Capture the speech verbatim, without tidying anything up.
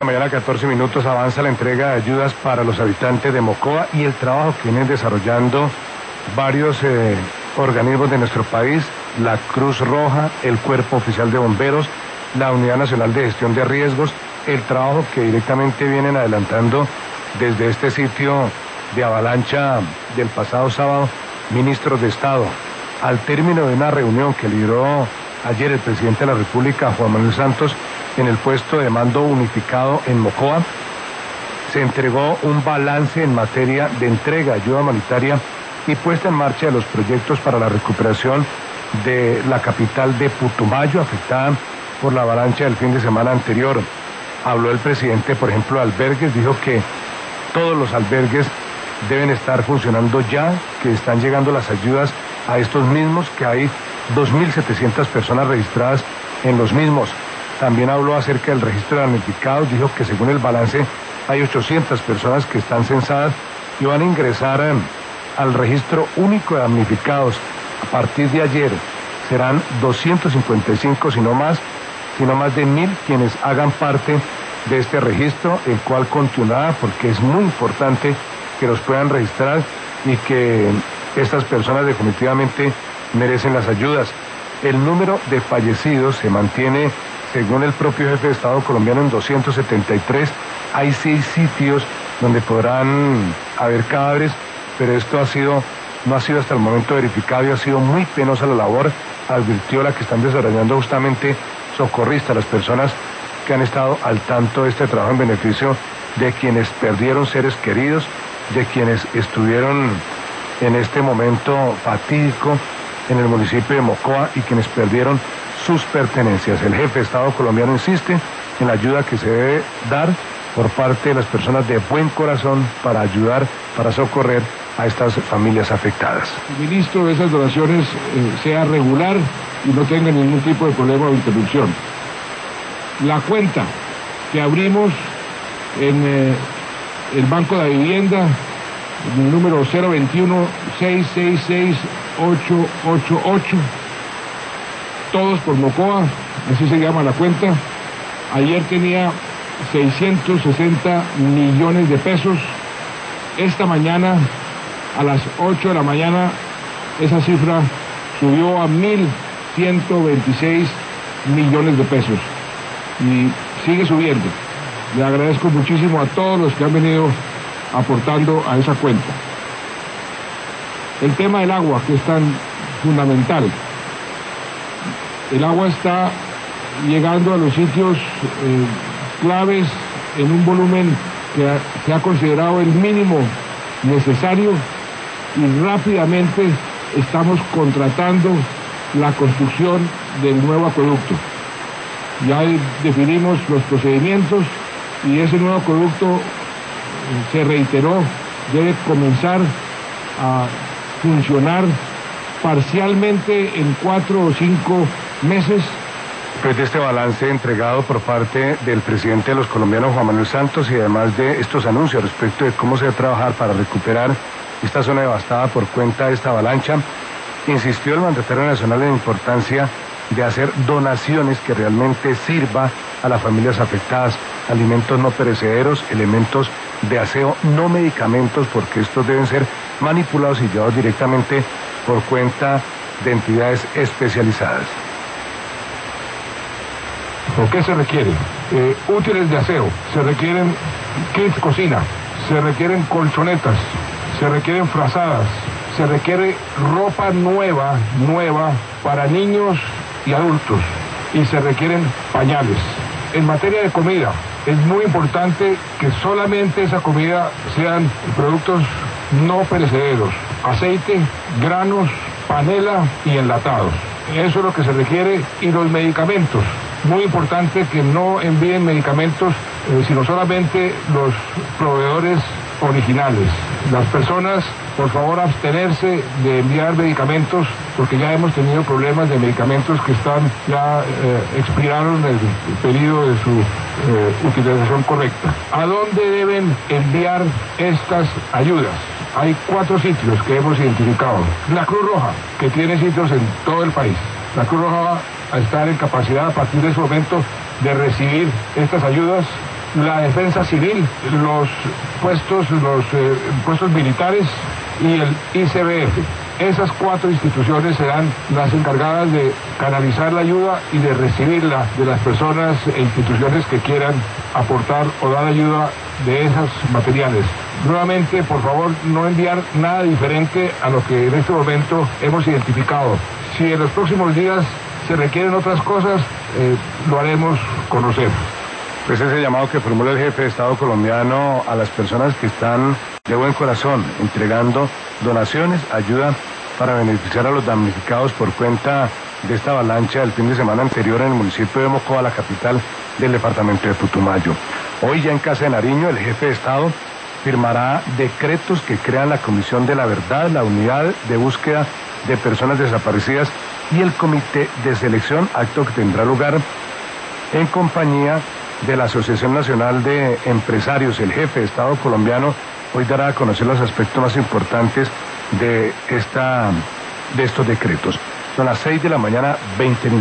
Mañana catorce minutos avanza la entrega de ayudas para los habitantes de Mocoa y el trabajo que vienen desarrollando varios eh, organismos de nuestro país, la Cruz Roja, el Cuerpo Oficial de Bomberos, la Unidad Nacional de Gestión de Riesgos, el trabajo que directamente vienen adelantando desde este sitio de avalancha del pasado sábado, ministros de Estado. Al término de una reunión que lideró ayer el presidente de la República, Juan Manuel Santos, en el puesto de mando unificado en Mocoa, se entregó un balance en materia de entrega de ayuda humanitaria y puesta en marcha de los proyectos para la recuperación de la capital de Putumayo, afectada por la avalancha del fin de semana anterior. Habló el presidente, por ejemplo, de albergues, dijo que todos los albergues deben estar funcionando ya, que están llegando las ayudas a estos mismos, que hay dos mil setecientas personas registradas en los mismos. También habló acerca del registro de damnificados, dijo que según el balance hay ochocientas personas que están censadas y van a ingresar eh, al registro único de damnificados a partir de ayer. Serán doscientos cincuenta y cinco, si no más, sino más de mil quienes hagan parte de este registro, el cual continuará porque es muy importante que los puedan registrar y que estas personas definitivamente merecen las ayudas. El número de fallecidos se mantiene, según el propio jefe de Estado colombiano, en doscientos setenta y tres. Hay seis sitios donde podrán haber cadáveres, pero esto ha sido, no ha sido hasta el momento verificado y ha sido muy penosa la labor, advirtió la que están desarrollando justamente socorristas, las personas que han estado al tanto de este trabajo en beneficio de quienes perdieron seres queridos, de quienes estuvieron en este momento fatídico en el municipio de Mocoa y quienes perdieron sus pertenencias. El jefe de Estado colombiano insiste en la ayuda que se debe dar por parte de las personas de buen corazón para ayudar, para socorrer a estas familias afectadas. El ministro de esas donaciones eh, sea regular y no tenga ningún tipo de problema o interrupción. La cuenta que abrimos en eh, el Banco de la Vivienda, el número cero veintiuno, seis seis seis, ocho ocho ocho, todos por Mocoa, así se llama la cuenta. Ayer tenía seiscientos sesenta millones de pesos. Esta mañana, a las ocho de la mañana, esa cifra subió a mil ciento veintiséis millones de pesos y sigue subiendo. Le agradezco muchísimo a todos los que han venido aportando a esa cuenta. El tema del agua, que es tan fundamental. El agua está llegando a los sitios eh, claves en un volumen que ha, se ha considerado el mínimo necesario y rápidamente estamos contratando la construcción del nuevo acueducto. Ya definimos los procedimientos y ese nuevo acueducto, se reiteró, debe comenzar a funcionar parcialmente en cuatro o cinco meses. Después de este balance entregado por parte del presidente de los colombianos, Juan Manuel Santos, y además de estos anuncios respecto de cómo se va a trabajar para recuperar esta zona devastada por cuenta de esta avalancha, insistió el mandatario nacional en la importancia de hacer donaciones que realmente sirva a las familias afectadas, alimentos no perecederos, elementos de aseo, no medicamentos, porque estos deben ser manipulados y llevados directamente por cuenta de entidades especializadas. ¿Por qué se requiere? Eh, útiles de aseo, se requieren kits cocina, se requieren colchonetas, se requieren frazadas, se requiere ropa nueva, nueva para niños y adultos, y se requieren pañales. En materia de comida, es muy importante que solamente esa comida sean productos no perecederos, aceite, granos, panela y enlatados. Eso es lo que se requiere. Y los medicamentos, muy importante que no envíen medicamentos, eh, sino solamente los proveedores originales. Las personas, por favor, abstenerse de enviar medicamentos, porque ya hemos tenido problemas de medicamentos que están ya eh, expiraron el periodo de su eh, utilización correcta. ¿A dónde deben enviar estas ayudas? Hay cuatro sitios que hemos identificado. La Cruz Roja, que tiene sitios en todo el país. La Cruz Roja va a estar en capacidad a partir de ese momento de recibir estas ayudas. la defensa civil, los puestos, los eh, puestos militares y el I C B F. Esas cuatro instituciones serán las encargadas de canalizar la ayuda y de recibirla de las personas e instituciones que quieran aportar o dar ayuda de esos materiales. Nuevamente, por favor, no enviar nada diferente a lo que en este momento hemos identificado. Si en los próximos días se requieren otras cosas, eh, lo haremos conocer. Pues ese llamado que formula el jefe de Estado colombiano a las personas que están de buen corazón entregando donaciones, ayuda para beneficiar a los damnificados por cuenta de esta avalancha del fin de semana anterior en el municipio de Mocoa, la capital del departamento de Putumayo. Hoy ya en Casa de Nariño el jefe de Estado firmará decretos que crean la Comisión de la Verdad, la Unidad de Búsqueda de Personas Desaparecidas y el Comité de Selección, acto que tendrá lugar en compañía de la Asociación Nacional de Empresarios. El jefe de Estado colombiano hoy dará a conocer los aspectos más importantes de esta, de estos decretos. Son las seis de la mañana, veinte minutos.